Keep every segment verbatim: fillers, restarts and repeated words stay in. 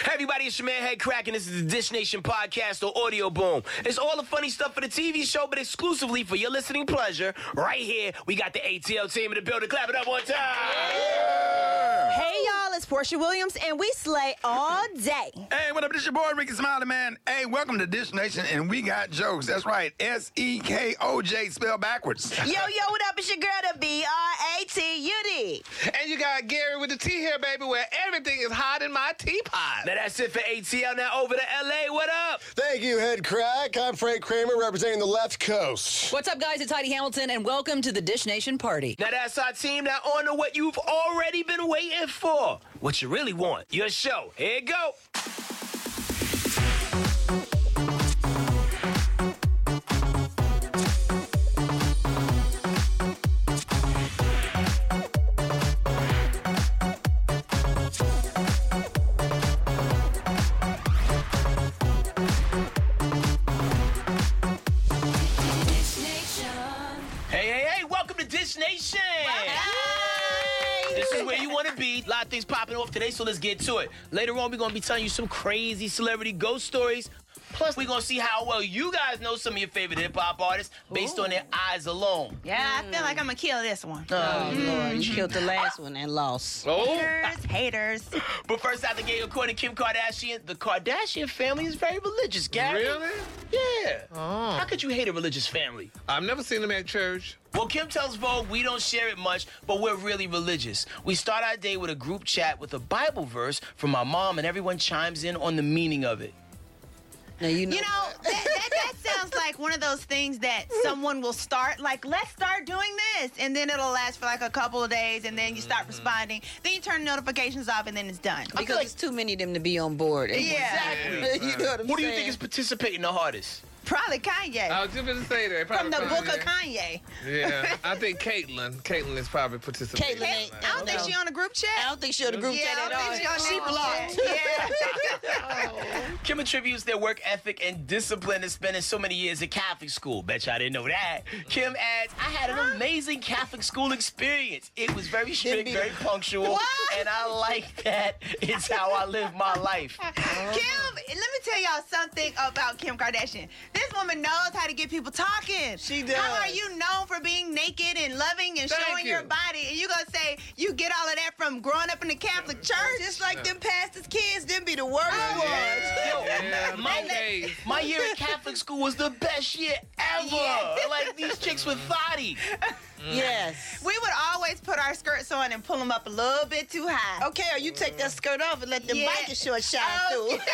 Hey everybody, it's your man Head Crack, and this is the Dish Nation podcast or Audio Boom. It's all the funny stuff for the T V show, but exclusively for your listening pleasure. Right here, we got the A T L team in the building. Clap it up one time. Yeah. Hey y'all, it's Portia Williams, and we slay all day. Hey, what up? This your boy Ricky Smiley, man. Hey, welcome to Dish Nation, and we got jokes. That's right, S E K O J spelled backwards. Yo, yo, what up? It's your girl, the B R A T U D. And you got Gary with the T here, baby, where everything is hot in my teapot. Now that's it for A T L. Now over to L A. What up? Thank you, Head Crack. I'm Frank Kramer, representing the left coast. What's up, guys? It's Heidi Hamilton, and welcome to the Dish Nation party. Now that's our team. Now on to what you've already been waiting for. What you really want. Your show. Here you go. Nation. Hey. This is where you want to be. A lot of things popping off today, so let's get to it. Later on, we're going to be telling you some crazy celebrity ghost stories. Plus, we're going to see how well you guys know some of your favorite hip-hop artists based Ooh. on their eyes alone. Yeah, I feel like I'm going to kill this one. Oh, mm. Lord. You killed the last one and lost. Oh. Haters, haters. But first out the gate, according to Kim Kardashian, the Kardashian family is very religious, Gary. Really? Yeah. Oh. How could you hate a religious family? I've never seen them at church. Well, Kim tells Vogue we don't share it much, but we're really religious. We start our day with a group chat with a Bible verse from my mom, and everyone chimes in on the meaning of it. Now, you know, you know that, that, that sounds like one of those things that someone will start, like, let's start doing this, and then it'll last for like a couple of days, and then you start responding, then you turn notifications off, and then it's done. Because like, it's too many of them to be on board. Yeah. Exactly. You know what I'm Who do saying? you think is participating the hardest? Probably Kanye. I was just going to say that. From the probably, book of Kanye. Yeah. I think Caitlyn. Caitlyn is probably participating. Caitlyn ain't, I don't think she on a group chat. I don't think she on a group yeah, chat at all. She, she blocked. Yeah. Kim attributes their work ethic and discipline to spending so many years at Catholic school. Bet you I didn't know that. Kim adds, I had an amazing Catholic school experience. It was very strict, very punctual, what? and I like that. It's how I live my life. Kim, let me tell y'all something about Kim Kardashian. This woman knows how to get people talking. She does. How are you known for being naked and loving and Thank showing you. your body? And you gonna say you get all of that from growing up in the Catholic church? Just like them pastors' kids, them be the worst Oh, ones. Yeah, My, okay. my year at Catholic school was the best year ever. Yeah. Like these chicks with thotty. Yes. We would always put our skirts on and pull them up a little bit too high. Okay, or you take that skirt off and let them Yeah. biker shorts shine Oh, through.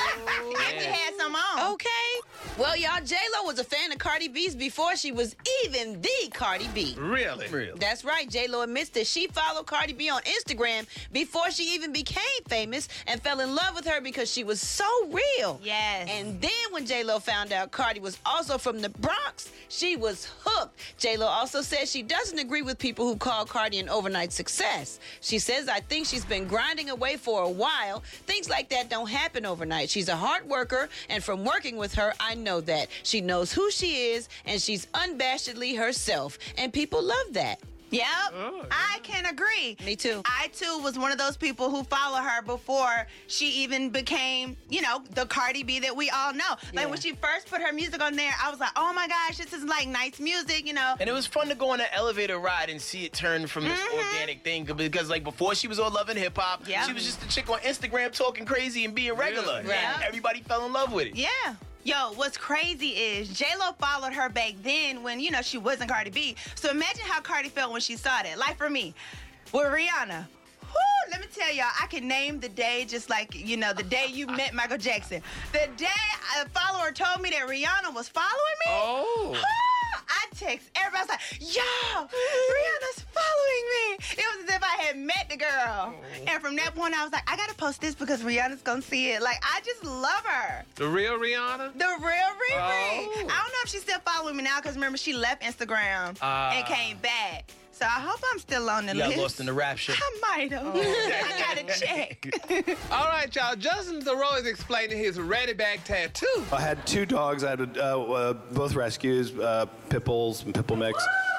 I just had some on. Okay. Well, y'all, J-Lo was a fan of Cardi B's before she was even the Cardi B. Really? Real. That's right. J-Lo admits that she followed Cardi B on Instagram before she even became famous and fell in love with her because she was so real. Yes. And then when J-Lo found out Cardi was also from the Bronx, she was hooked. J-Lo also says she doesn't agree with people who call Cardi an overnight success. She says, I think she's been grinding away for a while. Things like that don't happen overnight. She's a hard worker, and from working with her, I know that. She knows who she is, and she's unabashedly herself. And people love that. Yep, Oh, yeah. I can agree. Me too. I too was one of those people who follow her before she even became, you know, the Cardi B that we all know. Like Yeah. when she first put her music on there, I was like, oh my gosh, this is like nice music, you know. And it was fun to go on an elevator ride and see it turn from this Mhm. organic thing. Because, like, before she was all loving hip hop, Yeah. she was just a chick on Instagram talking crazy and being regular. Really? Right. And everybody fell in love with it. Yeah. Yo, what's crazy is J-Lo followed her back then when, you know, she wasn't Cardi B. So imagine how Cardi felt when she saw that. Like for me, with Rihanna. Whew, let me tell y'all, I can name the day just like, you know, the day you met Michael Jackson. The day a follower told me that Rihanna was following me. Oh. I text everybody. I was like, yo, Rihanna's following me. It was as if I had met the girl. And from that point, I was like, I got to post this because Rihanna's going to see it. Like, I just love her. The real Rihanna? The real Riri. Oh. I don't know if she's still following me now because remember, she left Instagram Ah. and came back. So I hope I'm still on the You got list. lost in the rapture. I might have. I got to check. All right, y'all. Justin Theroux is explaining his ready bag tattoo. I had two dogs. I had uh, uh, both rescues, uh, pit bulls and pit bull mix.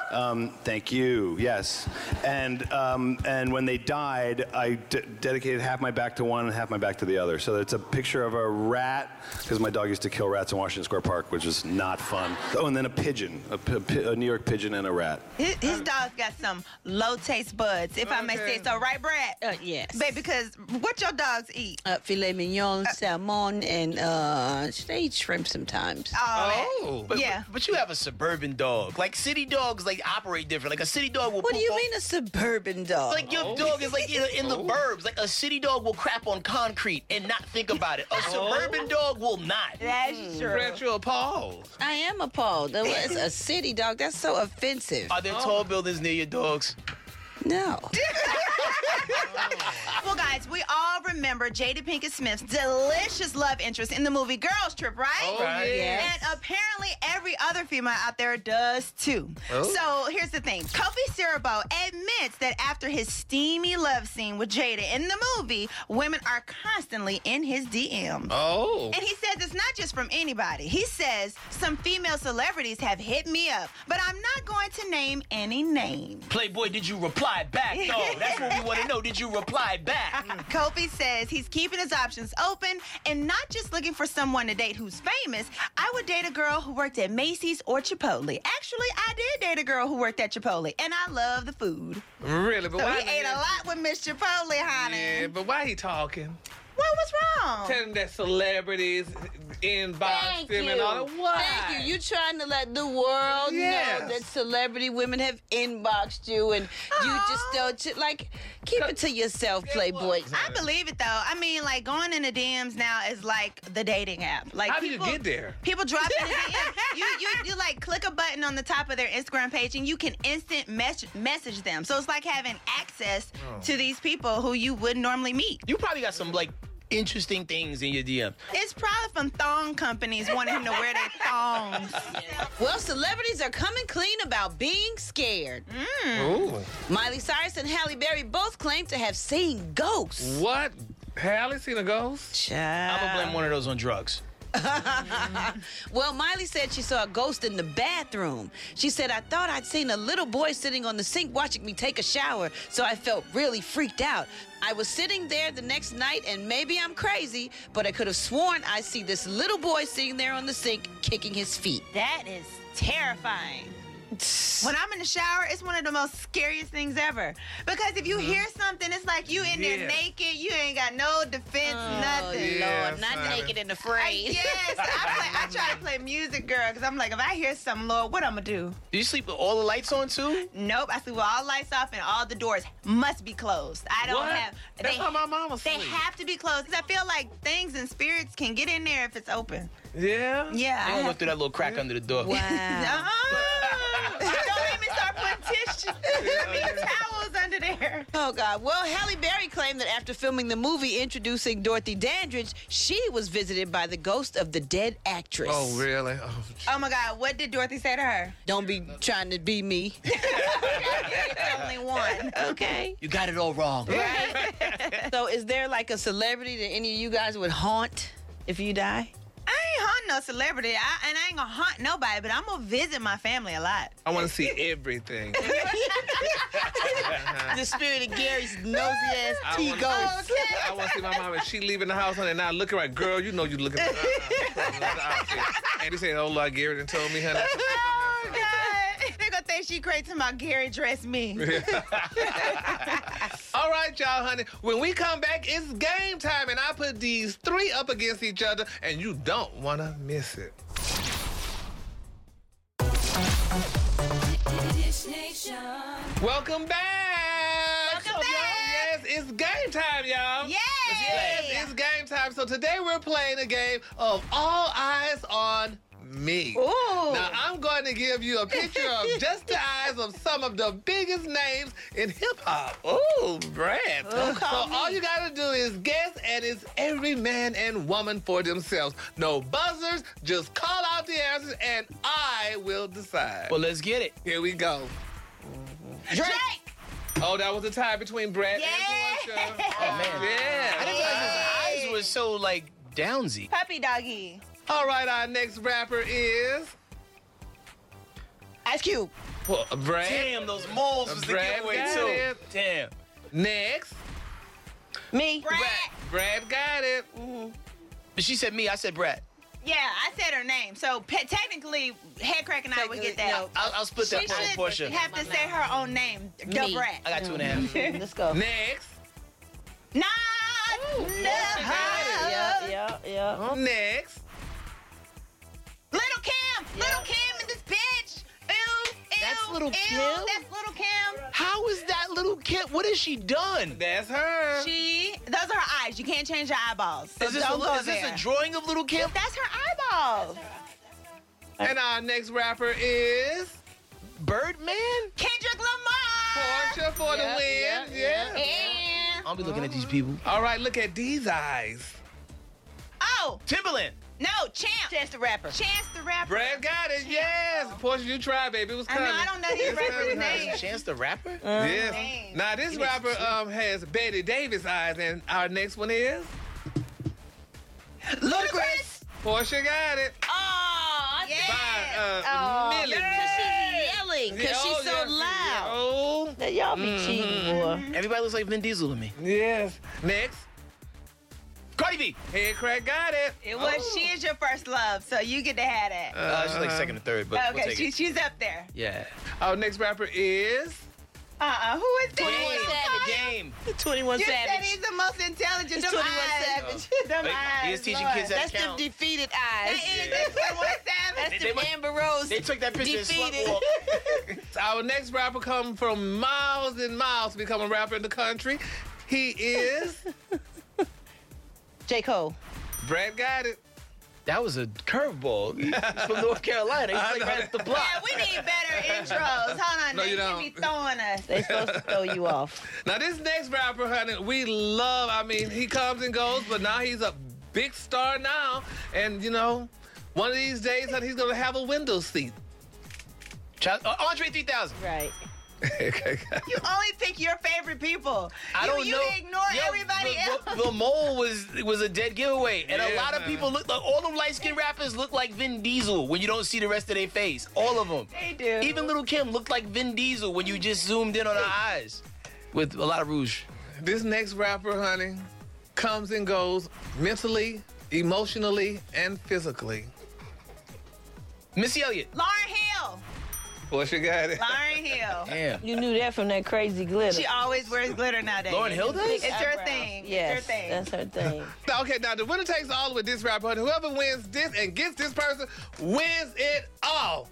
Um, thank you. Yes, and um, and when they died, I d- dedicated half my back to one and half my back to the other. So it's a picture of a rat, because my dog used to kill rats in Washington Square Park, which is not fun. Oh, and then a pigeon, a, p- a New York pigeon and a rat. His, his dog's got some low taste buds, if I may say so. Right, Brad? Uh, yes. Baby, because what your dogs eat? Uh, filet mignon, salmon, and uh, they eat shrimp sometimes. Oh, But, yeah. but, but you have a suburban dog. Like city dogs, like operate different. Like a city dog will. What do poop you on- mean a suburban dog? Like your dog is like in, in the burbs. Like a city dog will crap on concrete and not think about it. A suburban dog will not. That's true. Brett, you're appalled. I am appalled. That was a city dog. That's so offensive. Are there tall buildings near your dogs? No. Well, guys, we all remember Jada Pinkett Smith's delicious love interest in the movie Girls Trip, right? Oh, right. Yes. And apparently every other female out there does too. Oh. So here's the thing. Kofi Siriboe admits that after his steamy love scene with Jada in the movie, women are constantly in his D Ms. Oh. And he says it's not just from anybody. He says some female celebrities have hit me up, but I'm not going to name any names. Playboy, did you reply back? No, that's what we want to know. Did you reply back? Kofi says he's keeping his options open and not just looking for someone to date who's famous. I would date a girl who worked at Macy's or Chipotle. Actually, I did date a girl who worked at Chipotle, and I love the food. Really? But So why? he ate a lot with Miss Chipotle, honey. Yeah, but why he talking? What was wrong? Telling him that celebrities inbox Thank him you. and all that. Why? Thank you. You trying to let the world Yes. know that celebrity women have inboxed you and you just don't like keep it to yourself, Playboy. I believe it though. I mean, like going in the D Ms now is like the dating app. Like How do you people, get there? People drop in the D Ms. You, you you like click a button on the top of their Instagram page and you can instant mes- message them. So it's like having access Oh. to these people who you wouldn't normally meet. You probably got some like interesting things in your D M. It's probably from thong companies wanting him to wear their thongs. Well, celebrities are coming clean about being scared. Ooh. Miley Cyrus and Halle Berry both claim to have seen ghosts. What? Halle seen a ghost? I'm gonna blame one of those on drugs. Well, Miley said she saw a ghost in the bathroom. She said, I thought I'd seen a little boy sitting on the sink watching me take a shower, so I felt really freaked out. I was sitting there the next night, and maybe I'm crazy, but I could have sworn I see this little boy sitting there on the sink kicking his feet. That is terrifying. When I'm in the shower, it's one of the most scariest things ever. Because if you hear something, it's like you in there Yeah. naked, you ain't got no defense, nothing. Yeah, Lord, not son. naked and I, afraid. yes, I, play, I try to play music, girl, because I'm like, if I hear something, Lord, what I'm gonna do? Do you sleep with all the lights on too? Nope, I sleep with all lights off and all the doors must be closed. I don't What? have. That's they, how my mama They sleep. have to be closed because I feel like things and spirits can get in there if it's open. Yeah? Yeah. I I don't go have- through that little crack under the door. Wow. Uh-uh. Don't make me start putting tissue, I mean, towels under there. Oh, God. Well, Halle Berry claimed that after filming the movie introducing Dorothy Dandridge, she was visited by the ghost of the dead actress. Oh, really? Oh, Oh my God, what did Dorothy say to her? Don't be trying to be me. It's only one. Okay. You got it all wrong. So is there like a celebrity that any of you guys would haunt if you die? I ain't haunting no celebrity, I, and I ain't gonna haunt nobody, but I'm gonna visit my family a lot. I want to see everything. The spirit of Gary's nosy ass I T wanna- ghost. I want to see my mom and she leaving the house and not looking right. Girl, you know you looking. Uh-uh. And he said, "Oh Lord, Gary done told me, honey." Oh God, they gonna think she crazy about Gary dress me. All right, y'all, honey. When we come back, it's game time, and I put these three up against each other, and you don't want to miss it. Welcome back. Welcome So, y'all, back. Yes, it's game time, y'all. Yay! Yes, it's game time. So today we're playing a game of All Eyes on Me. Ooh. Now, I'm going to give you a picture of just the eyes of some of the biggest names in hip-hop. Ooh, Brad. So all you got to do is guess, and it's every man and woman for themselves. No buzzers, just call out the answers, and I will decide. Well, let's get it. Here we go. Drake. Oh, that was a tie between Brad Yeah. and Portia. Oh man. Yeah. I didn't realize his eyes were so like downsy. Puppy doggy. All right, our next rapper is... Ice Cube. Well, Brad. Damn, those moles was the Brad giveaway got too. it. Damn. Next. Me. Brad. Brad got it. But she said me, I said Brad. Yeah, I said her name. So pe- technically, Head Crack and I would get that. No. I'll, I'll split She that for should Portia. have to say her own name. The Me. Brat. I got two and a half. Let's go. Next. Not got the it. Yeah, yeah, yeah. Next. Little Kim. Little Kim and this bitch. Ew, ew, That's Little ew, Kim? That's Little Kim. How is that little kid? What has she done? That's her. She, those are her eyes. You can't change her eyeballs. So Is this, don't a, go is this there. a drawing of little Kim? That's her eyeballs. And our next rapper is Birdman? Kendrick Lamar. Portia for the Yeah, win. yeah, Yeah. And I'll be looking at these people. All right, look at these eyes. oh Timberland. no, Champ. Chance the Rapper. Chance the Rapper. Brad got it. Yes. Portia, you tried, baby. It was I coming. know. I don't know these It's rappers' coming. names. Chance the Rapper? Yes. Dang. Now this rapper um has Betty Davis eyes, and our next one is Ludacris. Portia got it. Oh, Yeah. By uh, Oh, Millie. because she's yelling, because Yeah, she's oh, so yes, loud. Oh, That y'all be cheating, boy. Everybody looks like Vin Diesel to me. yes. Next, Cardi B. Head Crack got it. It was Oh. She Is Your First Love, so you get to have that. Uh, she's like second or third, but we'll okay, take she, it. she's up there. Yeah. Our next rapper is Uh-uh, who is that? twenty-one Savage. Game. twenty-one You said Savage. he's the most intelligent. It's Them twenty-one eyes. Savage. Them Wait, eyes, he is teaching Lord. kids how to That's them count. defeated That eyes. is the twenty-one Savage. That's They- them they- Amber Rose. They took that picture and defeated. slump walk. our next rapper. Come from miles and miles to become a rapper in the country. He is J. Cole. Brad got it. That was a curveball. He's from North Carolina. He's I like know. right at the block. Yeah, we need better intros. Hold on, No, they you should don't. be throwing us. They supposed to throw you off. Now this next rapper, honey, we love. I mean, he comes and goes, but now he's a big star now, and you know, one of these days, honey, he's gonna have a window seat. Child- uh, Andre three thousand. Right. You only pick your favorite people. I you, don't you know. ignore Yo, everybody the, else. The, the mole was was a dead giveaway, and a Yeah, lot of man. people look like all them light skinned rappers look like Vin Diesel when you don't see the rest of their face. All of them. They do. Even Little Kim looked like Vin Diesel when you just zoomed in on her eyes with a lot of rouge. This next rapper, honey, comes and goes mentally, emotionally, and physically. Missy Elliott. Lauren Hill. Well, she got it. Lauren Hill. Damn. You knew that from that crazy glitter. She always wears glitter nowadays. Lauren Hill does? It's her Eyebrows. thing. Yes, it's her thing. that's her thing. Now, okay, now the winner takes all with this rapper, honey. Whoever wins this and gets this person wins it all.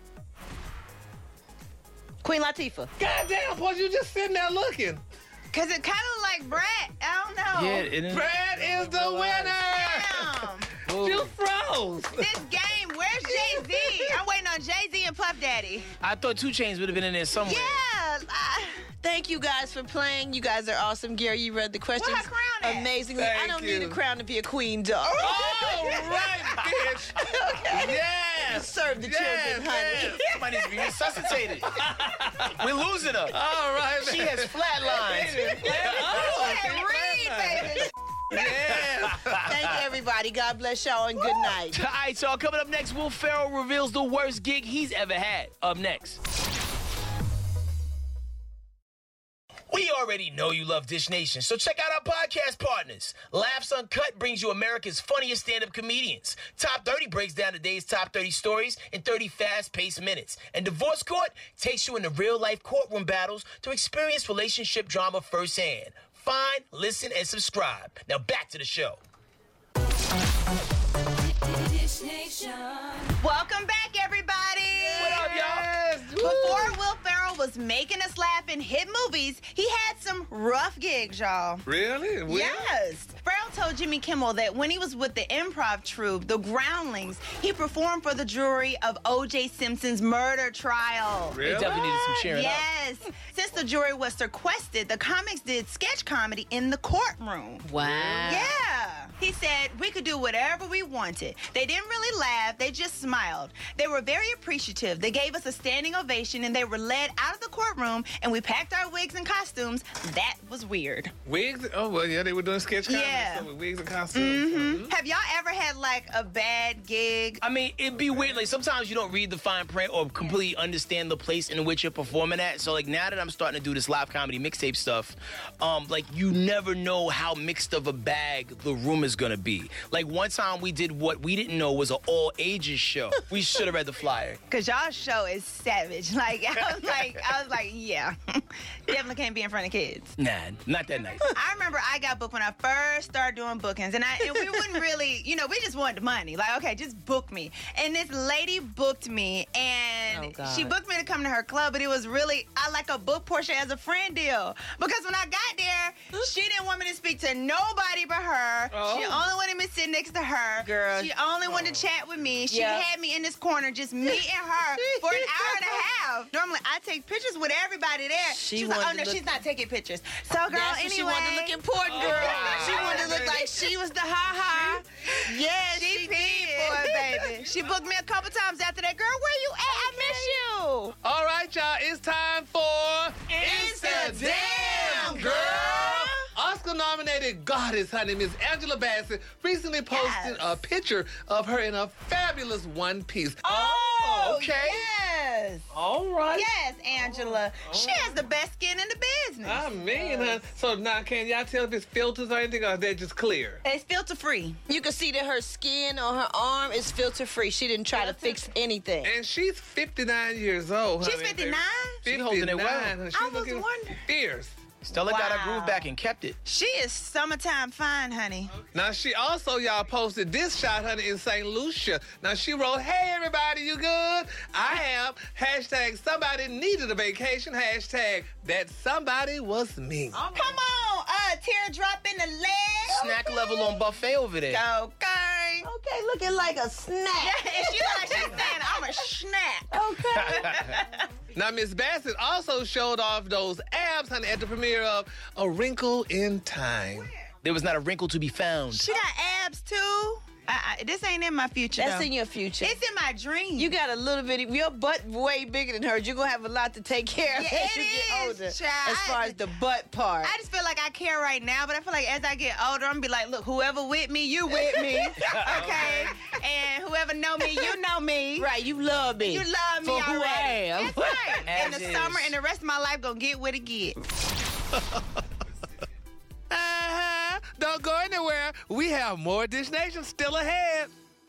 Queen Latifah. God damn, Paul, you just sitting there looking. Cause it kind of like Brett. I don't know. Yeah, it is. Brad is the winner. Damn. You froze. This game. Where's Jay Z? I'm waiting on Jay Z and Puff Daddy. I thought Two Chainz would have been in there somewhere. Yeah. I- Thank you guys for playing. You guys are awesome. Gary, you read the questions Where her crown at? amazingly. Thank I don't you. need a crown to be a queen, dog. All right, bitch. Yes. Serve the Yes, children, honey. yes. Somebody needs to be resuscitated. We're losing her. All right, She man. has flat lines. Hey, read, baby. Yes. Thank everybody. God bless y'all and good night. All right, so coming up next, Will Ferrell reveals the worst gig he's ever had. Up next. We already know you love Dish Nation, so check out our podcast partners. Laughs Uncut brings you America's funniest stand-up comedians. Top thirty breaks down the day's top thirty stories in thirty fast-paced minutes. And Divorce Court takes you into real-life courtroom battles to experience relationship drama firsthand. Find, listen, and subscribe. Now back to the show. Welcome back, everybody. What up, y'all? Before Will Ferrell was making us laugh in hit movies, he had some rough gigs, y'all. Really? Will? Yes. Ferrell told Jimmy Kimmel that when he was with the improv troupe, the Groundlings, he performed for the jury of O J Simpson's murder trial. They definitely needed some cheering up. Yes. Since the jury was sequestered, the comics did sketch comedy in the courtroom. Wow. Yeah. He said we could do whatever we wanted. They didn't really laugh. They just smiled. They were very appreciative. They gave us a standing ovation, and they were led out of the courtroom, and we packed our wigs and costumes. That was weird. Wigs? Oh, well, yeah, they were doing sketch comedy Yeah. stuff with wigs and costumes. Mm-hmm. Have y'all ever had, like, a bad gig? I mean, it'd be weird. Like, sometimes you don't read the fine print or completely understand the place in which you're performing at. So, like, now that I'm starting to do this live comedy mixtape stuff, um, like, you never know how mixed of a bag the room is gonna be. Like, one time we did what we didn't know was an all-ages show. We should have read the flyer. Because y'all show is savage. Like, I was like, I was like, yeah. Definitely can't be in front of kids. Nah, not that night. I remember I got booked when I first started doing bookings, and, I, and we wouldn't really, you know, we just wanted the money. Like, okay, just book me. And this lady booked me, and Oh, God. she booked me to come to her club, but it was really, I like a book Portia as a friend deal. Because when I got there, she didn't want me to speak to nobody but her. Oh. She only wanted me to sit next to her. Girl. She only wanted to chat with me. She Yeah. had me in this corner, just me and her, for an hour and a half. Normally, I take pictures with everybody there. She She was like, oh, wanted no, to look- she's not taking pictures. So, girl, That's anyway. what she wanted to look important, girl. wow. She wanted to look like she was the ha-ha. Yes, She, she, peed did. for it, baby. She booked me a couple times after that. Girl, where you at? I miss you. All right, y'all, it's time for Instagram, girl. Oscar-nominated goddess, honey, Miss Angela Bassett, recently posted Yes. a picture of her in a fabulous one piece. Oh, okay. Yes. All right. Yes, Angela. She has the best skin in the business. I mean, huh? So now, can y'all tell if it's filters or anything, or they're just clear? It's filter free. You can see that her skin on her arm is filter-free. She didn't try to fix anything. And she's fifty-nine years old, She's honey. fifty-nine? She holding it well. fifty-nine, honey. She's I was looking wondering. fierce. Stella got her Wow. groove back and kept it. She is summertime fine, honey. Now, she also, y'all, posted this shot, honey, in Saint Lucia. Now, she wrote, hey, everybody, you good? I am. Hashtag somebody needed a vacation. Hashtag that somebody was me. Come on, uh, teardrop in the leg. Snack level on buffet over there. Okay. Okay, looking like a snack. And she like she's saying, I'm a snack. Okay. Now, Miss Bassett also showed off those abs, honey, at the premiere of A Wrinkle in Time. There was not a wrinkle to be found. She got abs too. I, I, this ain't in my future. That's though. in your future. It's in my dream. You got a little bit of your butt way bigger than hers. You're gonna have a lot to take care of Yeah, as you it get is, older. child. As far as the butt part. I just feel like I care right now, but I feel like as I get older, I'm gonna be like, look, whoever with me, you with me, okay? And whoever know me, you know me. Right, you love me. You love me for who already. I am. That's right. In As the is. summer and the rest of my life, gonna get what it get. Uh-huh. Don't go anywhere. We have more Dish Nation still ahead.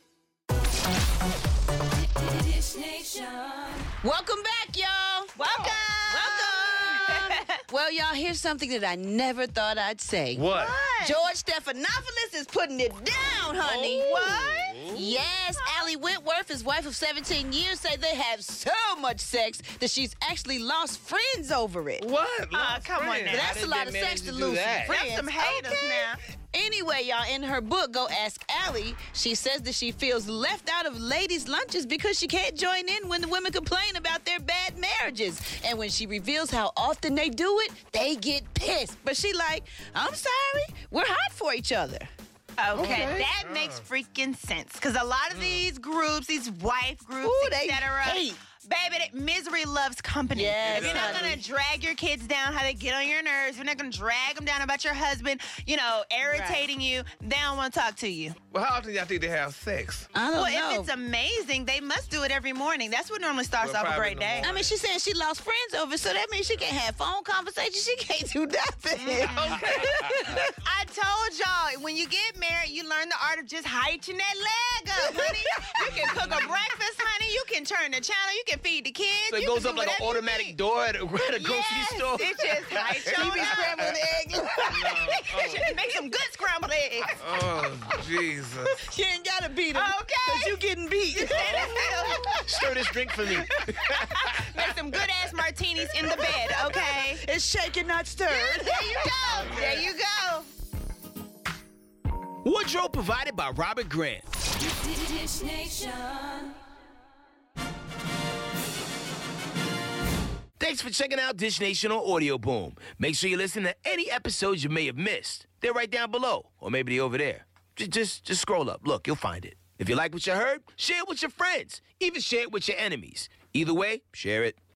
Dish Nation. Welcome back, y'all. Welcome. Welcome. Well, y'all, here's something that I never thought I'd say. What? George Stephanopoulos is putting it down, honey. What? Yes, Allie Whitworth, his wife of seventeen years, say they have so much sex that she's actually lost friends over it. What? Uh, Lost come on friends. now. But that's How a did lot they of manage sex to do lose that? some friends. That's some haters Okay. now. Anyway, y'all, in her book, Go Ask Allie, she says that she feels left out of ladies' lunches because she can't join in when the women complain about their bad marriages. And when she reveals how often they do it, they get pissed. But she like, I'm sorry, we're hot for each other. Okay, that makes freaking sense. Because a lot of these groups, these wife groups, Ooh, they et cetera, hate. baby, that misery loves company. Yes, If you're not honey. going to drag your kids down, how they get on your nerves, you're not going to drag them down about your husband, you know, irritating you, they don't want to talk to you. Well, how often y'all think they have sex? I don't Well, know. if it's amazing, they must do it every morning. That's what normally starts Well, off a probably great in the day. morning. I mean, she's saying she lost friends over, so that means she can't have phone conversations. She can't do nothing. I told y'all, when you get married, you learn the art of just heighten that leg up, honey. You can cook a breakfast, honey. You can turn the channel. You can feed the kids. So it you goes can up do like an whatever you automatic need. door at a, at a grocery Yes, store. it just heights She your be up. scrambling eggs. Make some good scrambled eggs. Oh, Jesus. You ain't gotta beat them. Okay. Cause you getting beat. Stand still. Stir this drink for me. Make some good ass martinis in the bed, okay? It's shaken, not stirred. There you go. There you go. Wardrobe provided by Robert Grant. Dish Nation. Thanks for checking out Dish Nation on Audio Boom. Make sure you listen to any episodes you may have missed. They're right down below, or maybe they're over there. J- just, just scroll up. Look, you'll find it. If you like what you heard, share it with your friends. Even share it with your enemies. Either way, share it.